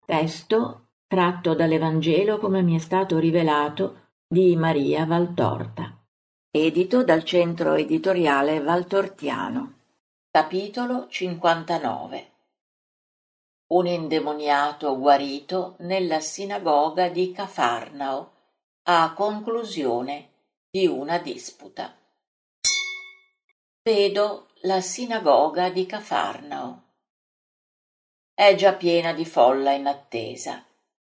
Testo tratto dall'Evangelo come mi è stato rivelato di Maria Valtorta. Edito dal Centro Editoriale Valtortiano. Capitolo 59. Un indemoniato guarito nella sinagoga di Cafarnao a conclusione di una disputa. Vedo la sinagoga di Cafarnao. È già piena di folla in attesa.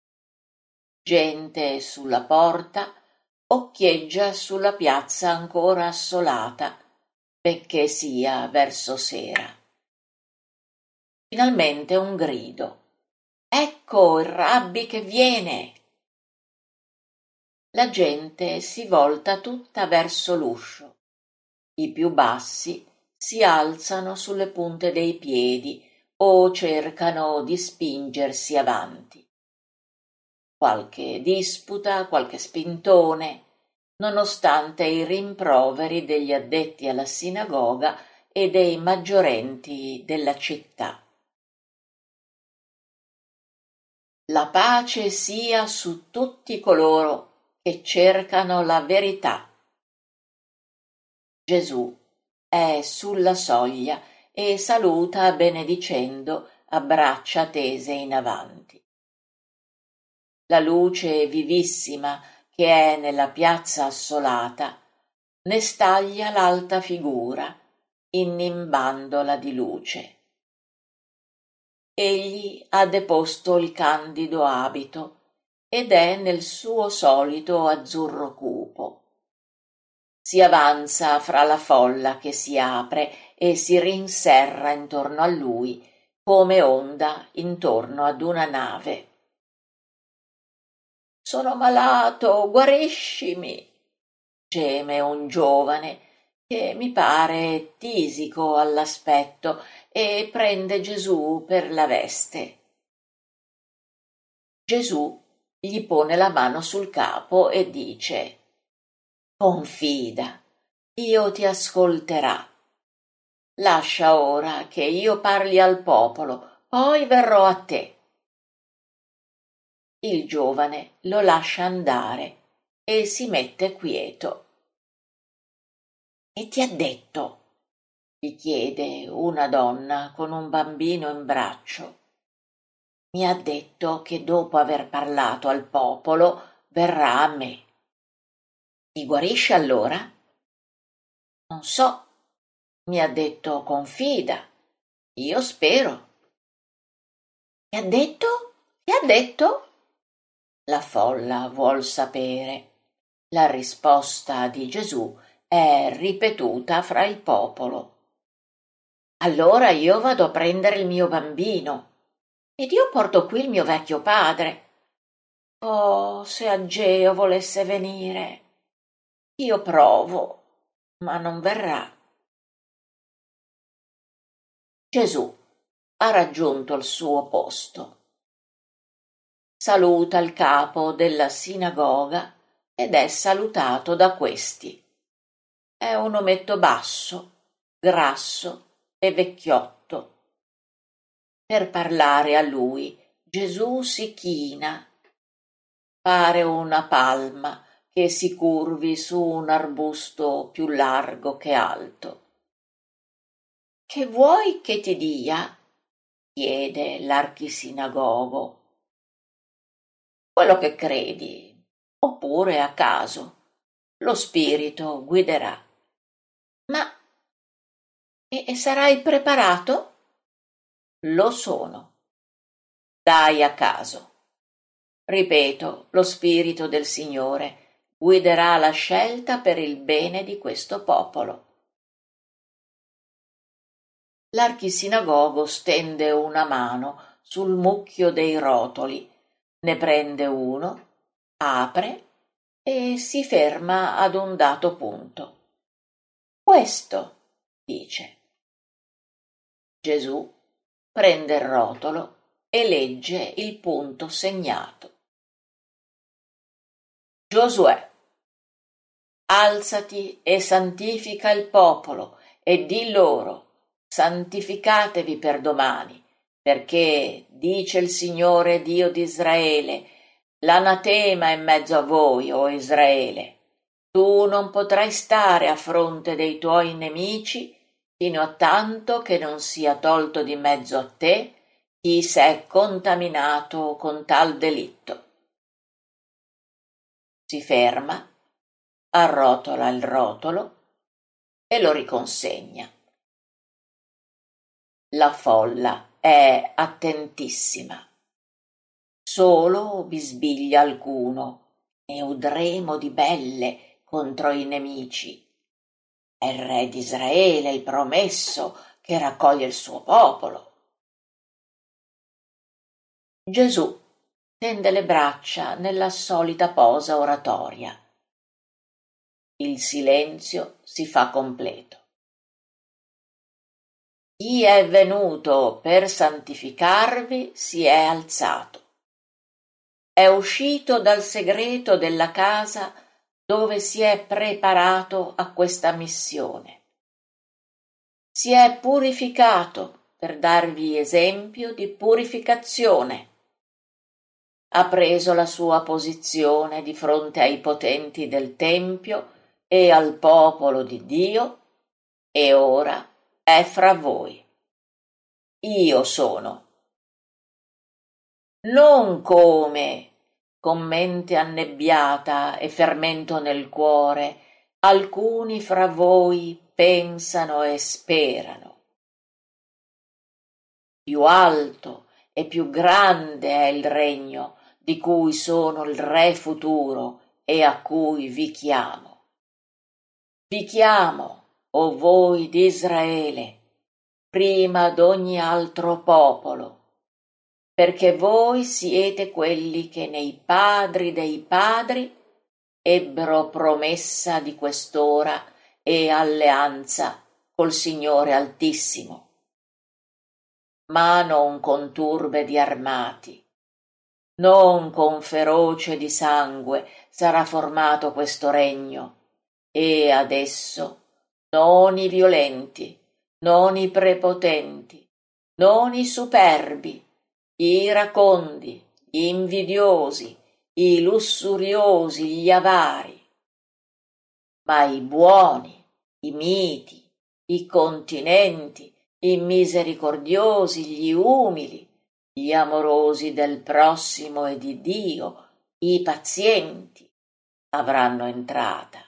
Gente sulla porta occhieggia sulla piazza ancora assolata, benché sia verso sera. Finalmente un grido. Ecco il Rabbi che viene! La gente si volta tutta verso l'uscio. I più bassi si alzano sulle punte dei piedi o cercano di spingersi avanti. Qualche disputa, qualche spintone, nonostante i rimproveri degli addetti alla sinagoga e dei maggiorenti della città. La pace sia su tutti coloro che cercano la verità. Gesù è sulla soglia e saluta benedicendo a braccia tese in avanti. La luce vivissima che è nella piazza assolata ne staglia l'alta figura, innimbandola di luce. Egli ha deposto il candido abito ed è nel suo solito azzurro cupo. Si avanza fra la folla che si apre e si rinserra intorno a lui come onda intorno ad una nave. «Sono malato, guariscimi!» geme un giovane che mi pare tisico all'aspetto e prende Gesù per la veste. Gesù gli pone la mano sul capo e dice: «Confida, Dio ti ascolterà. Lascia ora che io parli al popolo, poi verrò a te». Il giovane lo lascia andare e si mette quieto. «E ti ha detto?» gli chiede una donna con un bambino in braccio. «Mi ha detto che dopo aver parlato al popolo verrà a me». «Ti guarisce allora?» «Non so, mi ha detto confida, io spero». «Ti ha detto? Ti ha detto?» La folla vuol sapere. La risposta di Gesù è ripetuta fra il popolo. «Allora io vado a prendere il mio bambino ed io porto qui il mio vecchio padre. Oh, se Ageo volesse venire! Io provo, ma non verrà». Gesù ha raggiunto il suo posto. Saluta il capo della sinagoga ed è salutato da questi. È un ometto basso, grasso e vecchiotto. Per parlare a lui Gesù si china. Pare una palma che si curvi su un arbusto più largo che alto. «Che vuoi che ti dia?» chiede l'archisinagogo. «Quello che credi, oppure a caso. Lo spirito guiderà». «Ma e sarai preparato?» «Lo sono». «Dai a caso». Ripeto, lo Spirito del Signore guiderà la scelta per il bene di questo popolo. L'archisinagogo stende una mano sul mucchio dei rotoli, ne prende uno, apre e si ferma ad un dato punto. «Questo», dice. Gesù prende il rotolo e legge il punto segnato. Giosuè, alzati e santifica il popolo e di loro: santificatevi per domani, perché, dice il Signore Dio di Israele, l'anatema è in mezzo a voi, o Israele. Tu non potrai stare a fronte dei tuoi nemici fino a tanto che non sia tolto di mezzo a te chi s'è contaminato con tal delitto. Si ferma, arrotola il rotolo e lo riconsegna. La folla è attentissima. Solo bisbiglia alcuno: ne udremo di belle contro i nemici. È il re d'Israele, il promesso, che raccoglie il suo popolo. Gesù tende le braccia nella solita posa oratoria. Il silenzio si fa completo. Chi è venuto per santificarvi si è alzato. È uscito dal segreto della casa dove si è preparato a questa missione. Si è purificato per darvi esempio di purificazione. Ha preso la sua posizione di fronte ai potenti del Tempio e al popolo di Dio e ora è fra voi. Io sono. Non come, con mente annebbiata e fermento nel cuore, alcuni fra voi pensano e sperano. Più alto e più grande è il regno di cui sono il re futuro e a cui vi chiamo. Vi chiamo, o voi di Israele, prima d'ogni altro popolo, perché voi siete quelli che nei padri dei padri ebbero promessa di quest'ora e alleanza col Signore Altissimo, ma non con turbe di armati, non con feroce di sangue sarà formato questo regno, e adesso non i violenti, non i prepotenti, non i superbi, gli iracondi, gli invidiosi, i lussuriosi, gli avari, ma i buoni, i miti, i continenti, i misericordiosi, gli umili, gli amorosi del prossimo e di Dio, i pazienti, avranno entrata.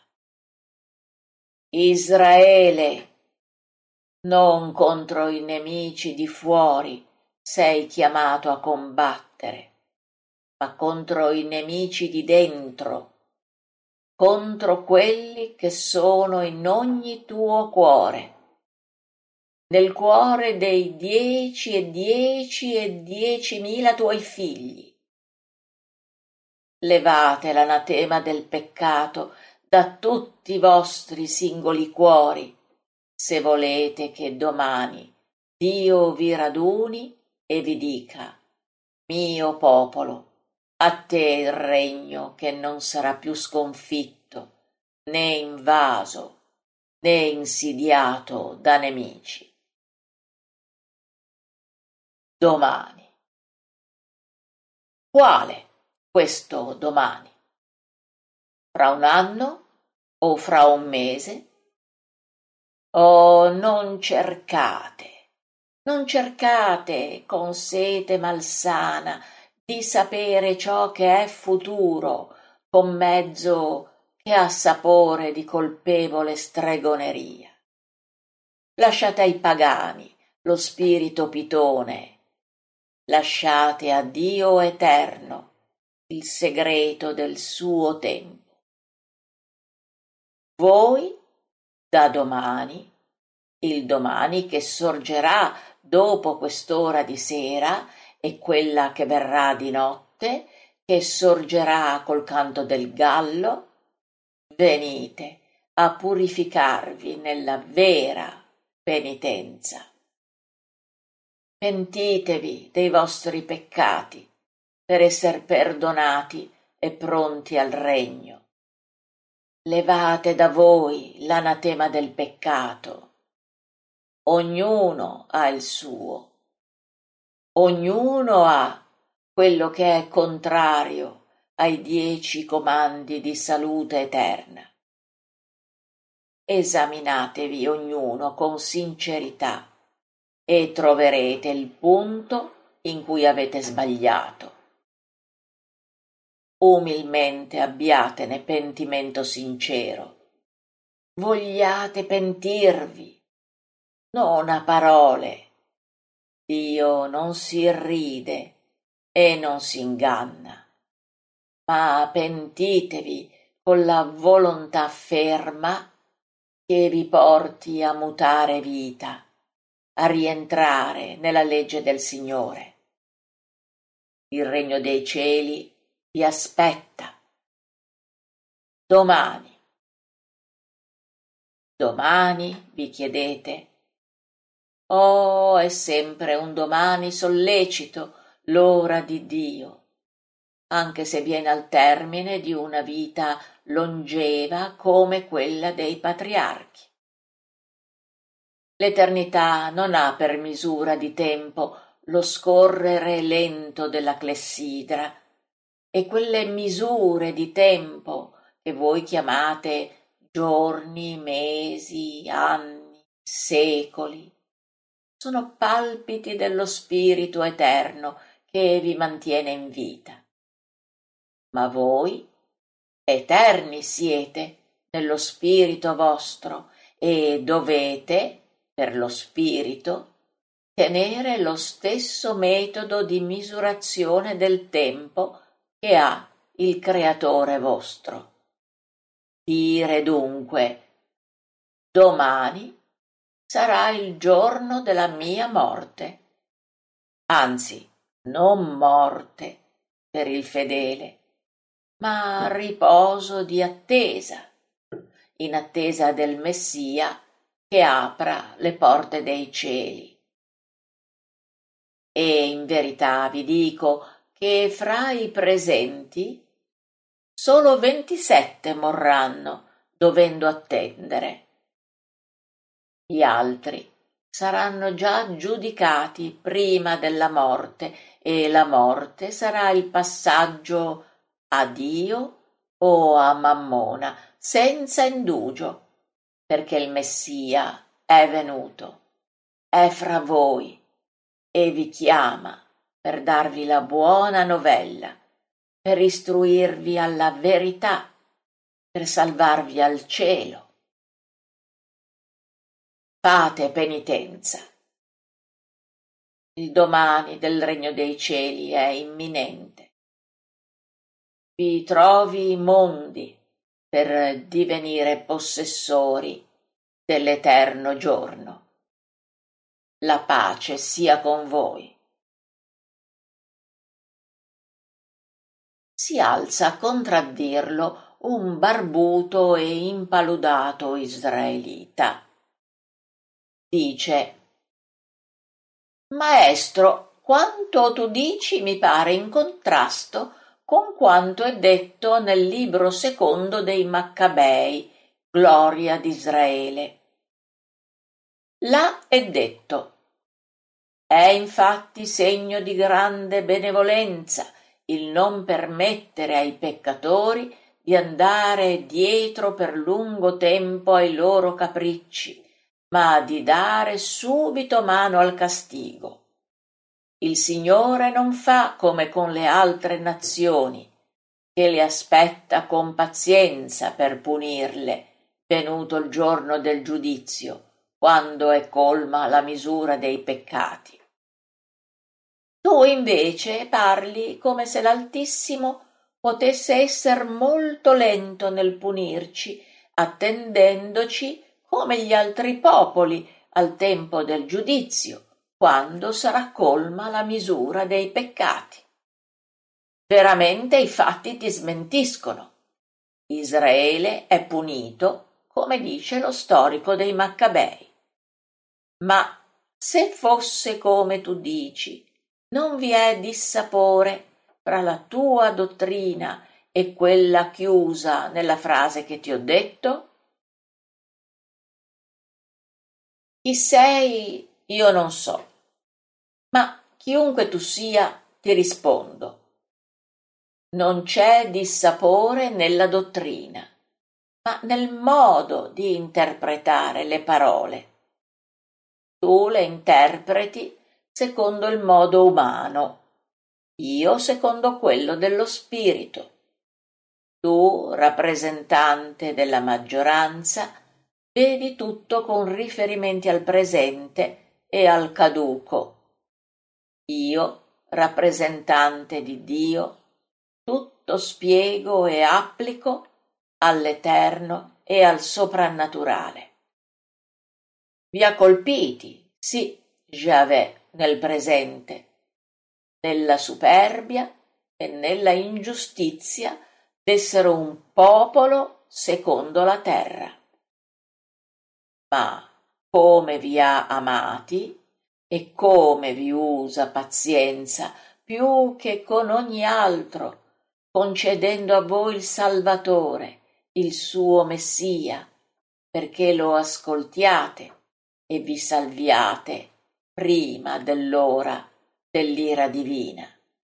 Israele, non contro i nemici di fuori sei chiamato a combattere, ma contro i nemici di dentro, contro quelli che sono in ogni tuo cuore, nel cuore dei 10.000 tuoi figli. Levate l'anatema del peccato da tutti i vostri singoli cuori, se volete che domani Dio vi raduni e vi dica: mio popolo, a te il regno che non sarà più sconfitto, né invaso, né insidiato da nemici. Domani. Quale questo domani? Fra un anno o fra un mese? Oh, non cercate con sete malsana di sapere ciò che è futuro, con mezzo che ha sapore di colpevole stregoneria. Lasciate ai pagani lo spirito pitone, lasciate a Dio eterno il segreto del suo tempo. Voi, da domani, il domani che sorgerà dopo quest'ora di sera e quella che verrà di notte, che sorgerà col canto del gallo, venite a purificarvi nella vera penitenza. Pentitevi dei vostri peccati per esser perdonati e pronti al regno. Levate da voi l'anatema del peccato. Ognuno ha il suo. Ognuno ha quello che è contrario ai 10 comandi di salute eterna. Esaminatevi ognuno con sincerità e troverete il punto in cui avete sbagliato. Umilmente abbiatene pentimento sincero. Vogliate pentirvi, non a parole. Dio non si irride e non si inganna, ma pentitevi con la volontà ferma che vi porti a mutare vita, a rientrare nella legge del Signore. Il regno dei cieli vi aspetta. Domani. Domani, vi chiedete? Oh, è sempre un domani sollecito, l'ora di Dio, anche se viene al termine di una vita longeva come quella dei patriarchi. L'eternità non ha per misura di tempo lo scorrere lento della clessidra, e quelle misure di tempo che voi chiamate giorni, mesi, anni, secoli, sono palpiti dello spirito eterno che vi mantiene in vita. Ma voi eterni siete nello spirito vostro e dovete, per lo spirito, tenere lo stesso metodo di misurazione del tempo che ha il Creatore vostro. Dire dunque: domani sarà il giorno della mia morte, anzi, non morte per il fedele, ma riposo di attesa, in attesa del Messia che apra le porte dei cieli. E in verità vi dico che fra i presenti solo 27 morranno dovendo attendere. Gli altri saranno già giudicati prima della morte, e la morte sarà il passaggio a Dio o a Mammona, senza indugio, perché il Messia è venuto, è fra voi e vi chiama per darvi la buona novella, per istruirvi alla verità, per salvarvi al cielo. Fate penitenza. Il domani del regno dei cieli è imminente. Vi trovi mondi per divenire possessori dell'eterno giorno. La pace sia con voi. Si alza a contraddirlo un barbuto e impaludato israelita. Dice: Maestro, quanto tu dici mi pare in contrasto con quanto è detto nel libro secondo dei Maccabei, Gloria d'Israele. Là è detto: è infatti segno di grande benevolenza il non permettere ai peccatori di andare dietro per lungo tempo ai loro capricci, ma di dare subito mano al castigo. Il Signore non fa come con le altre nazioni, che le aspetta con pazienza per punirle, venuto il giorno del giudizio, quando è colma la misura dei peccati. Tu invece parli come se l'Altissimo potesse esser molto lento nel punirci, attendendoci come gli altri popoli al tempo del giudizio, quando sarà colma la misura dei peccati. Veramente i fatti ti smentiscono. Israele è punito, come dice lo storico dei Maccabei. Ma se fosse come tu dici, non vi è dissapore fra la tua dottrina e quella chiusa nella frase che ti ho detto? Chi sei io non so, ma chiunque tu sia, ti rispondo. Non c'è dissapore nella dottrina, ma nel modo di interpretare le parole. Tu le interpreti secondo il modo umano, io secondo quello dello spirito. Tu, rappresentante della maggioranza, vedi tutto con riferimenti al presente e al caduco. Io, rappresentante di Dio, tutto spiego e applico all'eterno e al soprannaturale. Vi ha colpiti, sì, Javé, nel presente, nella superbia e nella ingiustizia d'essere un popolo secondo la terra. Ma come vi ha amati e come vi usa pazienza più che con ogni altro, concedendo a voi il Salvatore, il suo Messia, perché lo ascoltiate e vi salviate prima dell'ora dell'ira divina.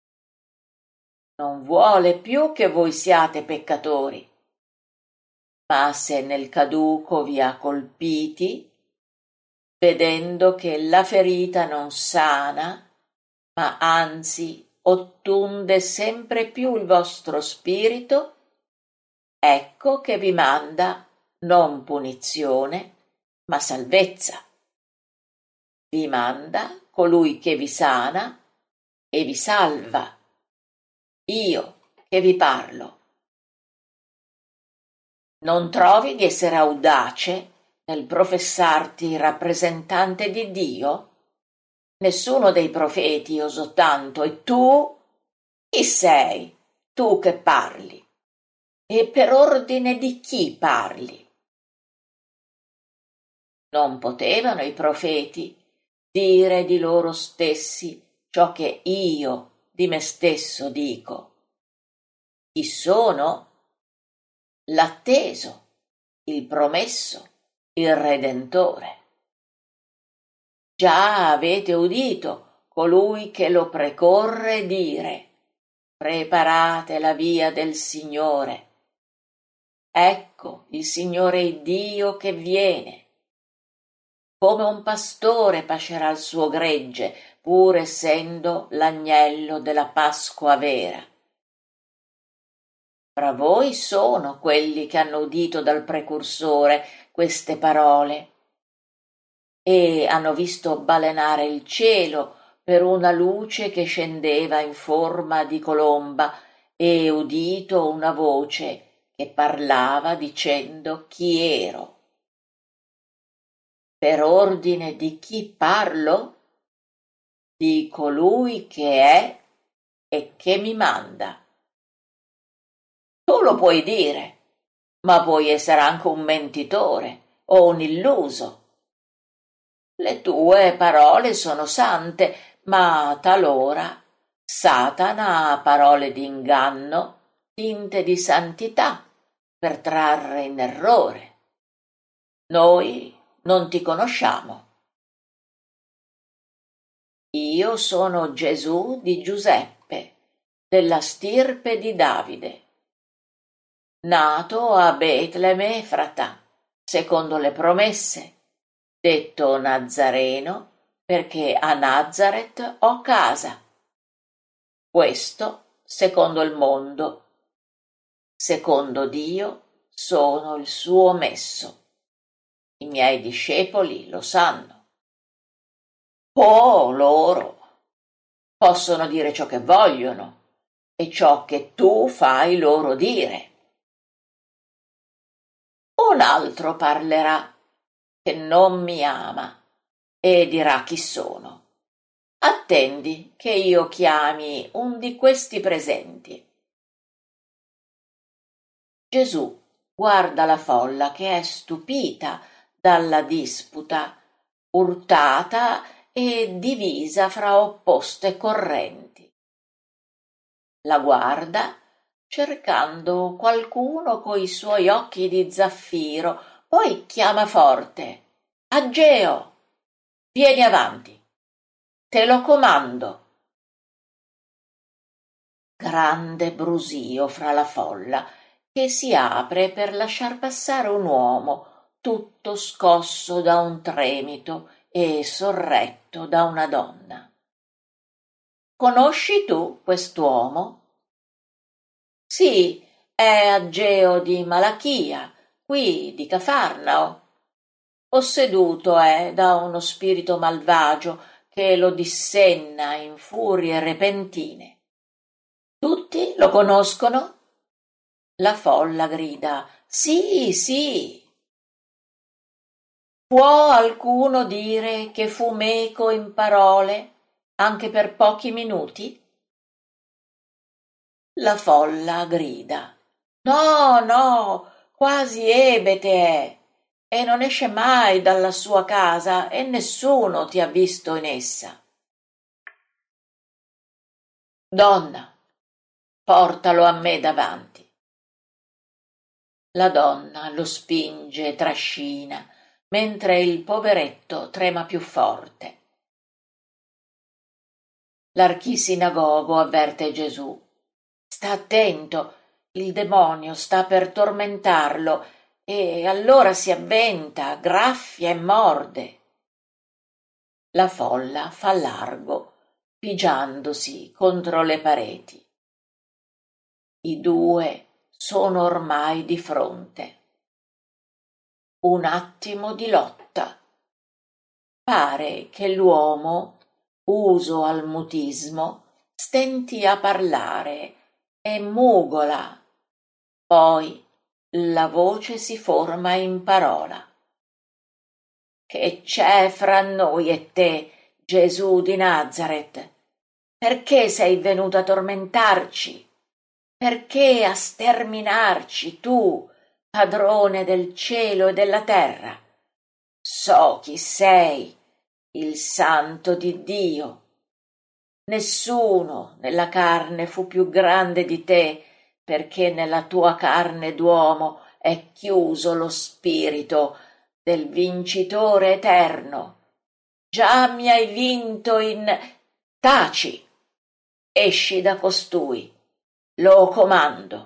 Non vuole più che voi siate peccatori, ma se nel caduco vi ha colpiti, vedendo che la ferita non sana, ma anzi ottunde sempre più il vostro spirito, ecco che vi manda non punizione, ma salvezza. Vi manda colui che vi sana e vi salva, io che vi parlo. Non trovi di essere audace nel professarti rappresentante di Dio? Nessuno dei profeti osò tanto, e tu? Chi sei, tu che parli? E per ordine di chi parli? Non potevano i profeti dire di loro stessi ciò che io di me stesso dico. Chi sono? L'atteso, il promesso, il Redentore. Già avete udito colui che lo precorre dire: preparate la via del Signore. Ecco il Signore Dio che viene. Come un pastore pascerà il suo gregge, pur essendo l'agnello della Pasqua vera. Fra voi sono quelli che hanno udito dal precursore queste parole e hanno visto balenare il cielo per una luce che scendeva in forma di colomba e udito una voce che parlava dicendo chi ero. Per ordine di chi parlo? Di colui che è e che mi manda. Tu lo puoi dire, ma puoi essere anche un mentitore o un illuso. Le tue parole sono sante, ma talora Satana ha parole di inganno, tinte di santità, per trarre in errore. Noi non ti conosciamo. Io sono Gesù di Giuseppe, della stirpe di Davide, nato a Betlemme Efrata, secondo le promesse, detto Nazareno, perché a Nazaret ho casa. Questo secondo il mondo. Secondo Dio sono il suo messo. I miei discepoli lo sanno. Oh, loro possono dire ciò che vogliono e ciò che tu fai loro dire. Un altro parlerà che non mi ama e dirà chi sono. Attendi che io chiami un di questi presenti. Gesù guarda la folla che è stupita dalla disputa, urtata e divisa fra opposte correnti. La guarda cercando qualcuno coi suoi occhi di zaffiro, poi chiama forte: Ageo, vieni avanti. te lo comando. Grande brusio fra la folla, che si apre per lasciar passare un uomo tutto scosso da un tremito e sorretto da una donna. Conosci tu quest'uomo? Sì, è Ageo di Malachia, qui di Cafarnao. Posseduto è da uno spirito malvagio che lo dissenna in furie repentine. Tutti lo conoscono? La folla grida: sì, sì. Può alcuno dire che fu meco in parole anche per pochi minuti? La folla grida: no, no, quasi ebete è, e non esce mai dalla sua casa e nessuno ti ha visto in essa. Donna, portalo a me davanti. La donna lo spinge e trascina, mentre il poveretto trema più forte. L'archisinagogo avverte Gesù. Sta attento, il demonio sta per tormentarlo, e allora si avventa, graffia e morde. La folla fa largo, pigiandosi contro le pareti. I due sono ormai di fronte. Un attimo di lotta. Pare che l'uomo, uso al mutismo, stenti a parlare e mugola. Poi la voce si forma in parola. Che c'è fra noi e te, Gesù di Nazaret? Perché sei venuto a tormentarci? Perché a sterminarci tu, padrone del cielo e della terra? So chi sei, il Santo di Dio. Nessuno nella carne fu più grande di te, perché nella tua carne d'uomo è chiuso lo spirito del vincitore eterno. Già mi hai vinto in... Taci! Esci da costui, lo comando.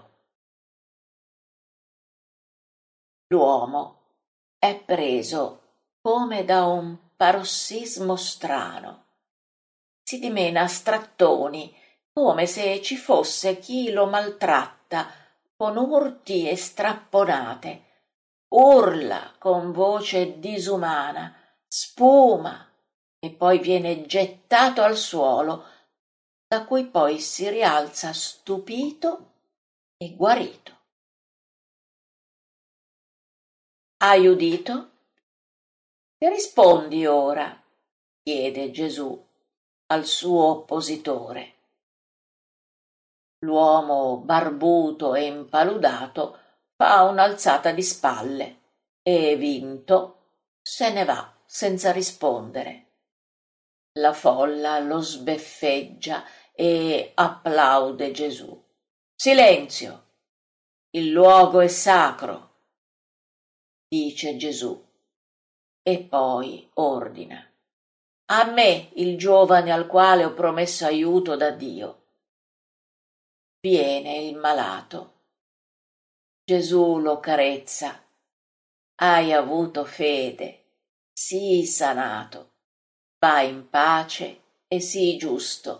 L'uomo è preso come da un parossismo strano. Si dimena a strattoni, come se ci fosse chi lo maltratta con urti e strapponate. Urla con voce disumana, spuma e poi viene gettato al suolo, da cui poi si rialza stupito e guarito. Hai udito? Che rispondi ora? Chiede Gesù al suo oppositore. L'uomo barbuto e impaludato fa un'alzata di spalle e, vinto, se ne va senza rispondere. La folla lo sbeffeggia e applaude Gesù. Silenzio! Il luogo è sacro, dice Gesù, e poi ordina. A me il giovane al quale ho promesso aiuto da Dio. Viene il malato. Gesù lo carezza. Hai avuto fede, sii sanato. Vai in pace e sii giusto.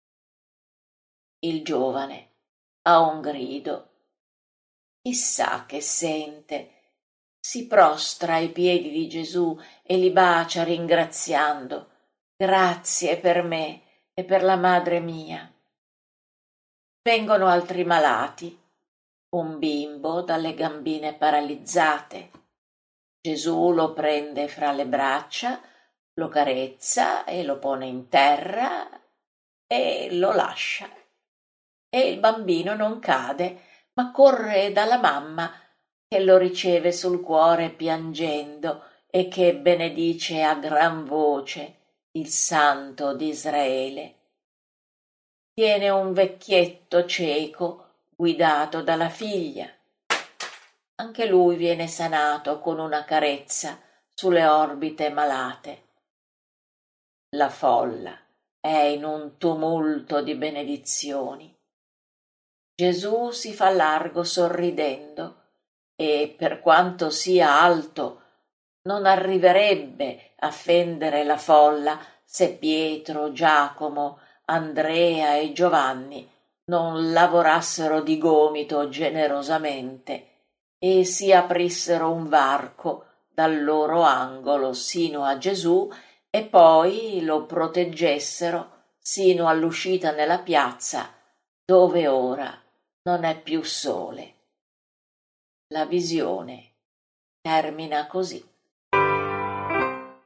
Il giovane a un grido, chissà che sente, si prostra ai piedi di Gesù e li bacia ringraziando. Grazie per me e per la madre mia. Vengono altri malati, un bimbo dalle gambine paralizzate. Gesù lo prende fra le braccia, lo carezza e lo pone in terra e lo lascia. E il bambino non cade, ma corre dalla mamma, che lo riceve sul cuore piangendo e che benedice a gran voce il Santo d'Israele. Tiene un vecchietto cieco guidato dalla figlia. Anche lui viene sanato con una carezza sulle orbite malate. La folla è in un tumulto di benedizioni. Gesù si fa largo sorridendo e, per quanto sia alto, non arriverebbe a fendere la folla se Pietro, Giacomo, Andrea e Giovanni non lavorassero di gomito generosamente e si aprissero un varco dal loro angolo sino a Gesù e poi lo proteggessero sino all'uscita nella piazza, dove ora non è più sole. La visione termina così.